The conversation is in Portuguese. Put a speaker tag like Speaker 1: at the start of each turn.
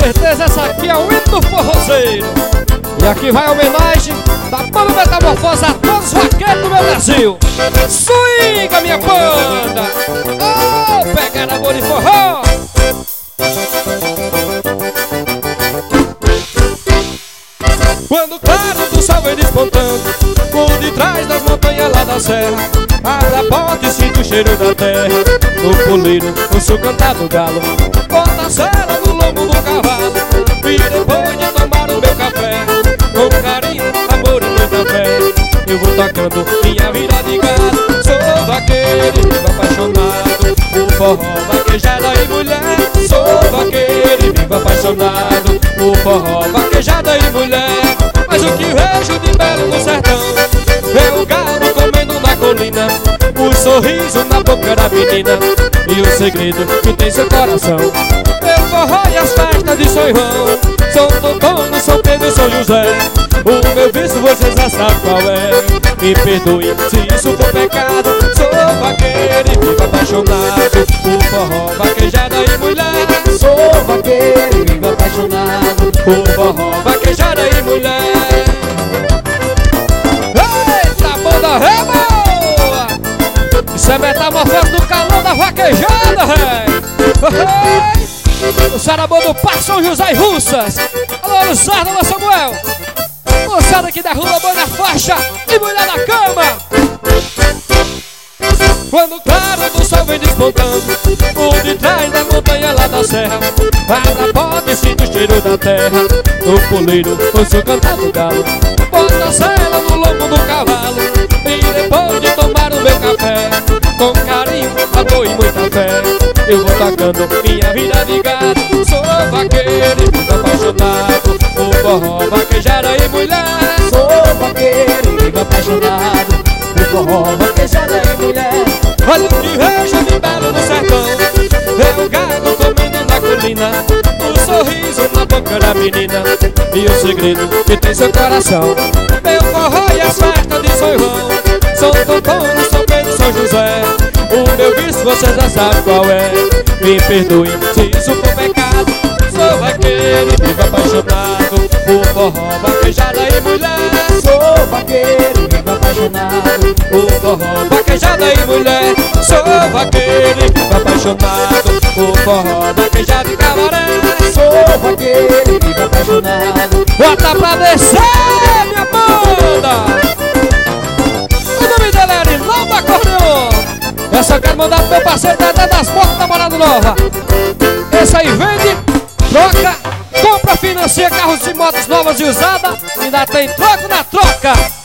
Speaker 1: certeza essa aqui é o hino do forrozeiro. E aqui vai a homenagem da banda Metamorfose a todos os vaqueiros do meu Brasil. Swinga, minha banda! Oh, pegar amor e forró! Quando o claro do sol vem despontando, por detrás das montanhas lá da serra, abre a porta e sinto o cheiro da terra. No puleiro, ouço o cantar do galo, bota a sela no lombo do cavalo. E depois de tomar o meu café, com carinho, amor e muita fé, eu vou tocando minha vida de gado. Sou vaqueiro e vivo apaixonado por forró, vaquejada e mulher. Sou vaqueiro e vivo apaixonado por forró, vaquejada e mulher. Mas o que vejo de belo no sertão é o galo comendo na colina, o sorriso na boca da menina e o segredo que tem seu coração. Meu forró e as festas de São João, São Antônio, São Pedro e São José. O meu vício você já sabe qual é. Me perdoe se isso for pecado. Sou vaqueiro e vivo apaixonado por forró, vaquejada e mulher.
Speaker 2: Sou vaqueiro e vivo apaixonado
Speaker 1: por forró, vaquejada e mulher. Eita, banda é boa! Isso é Metamorfose do calor da vaquejada, rei! O sarabô do Parque São José e Russas. Alô, Luzardo, alô, Samuel. Moçada que derruba boi na faixa e mulher na cama. Quando o claro do sol vem despontando, por detrás da montanha lá da serra, abre a porta e sinto o cheiro da terra. No puleiro, ouço o cantar do galo, bota a sela no lombo do cavalo. E depois de tomar o meu café, com carinho, amor e muita fé, eu vou tocando minha vida de gado. Sou vaqueiro e vivo apaixonado por forró, vaquejada e mulher.
Speaker 2: Sou vaqueiro e vivo apaixonado por forró, vaquejada e mulher.
Speaker 1: Olha o que vejo de belo no sertão é o galo comendo na colina, o sorriso na boca da menina e o segredo que tem seu coração. Meu forró e as festas de São João, São Antônio, São Pedro e São José. O meu vício você já sabe qual é. Me perdoe se isso for pecado. Sou vaqueiro e vivo apaixonado por forró, vaquejada e mulher.
Speaker 2: Sou vaqueiro e vivo apaixonado
Speaker 1: por forró, vaquejada e mulher. Sou vaqueiro e vivo apaixonado por forró, vaquejada e cabaré.
Speaker 2: Sou vaqueiro e vivo apaixonado.
Speaker 1: Bota pra descer, minha banda! O nome dele é Arinaldo Acordeon. Essa eu quero mandar pro meu parceiro Dedé das Motos da Morada Nova. Esse aí vende, troca, compra, financia carros e motos novas e usadas. Ainda tem troco na troca.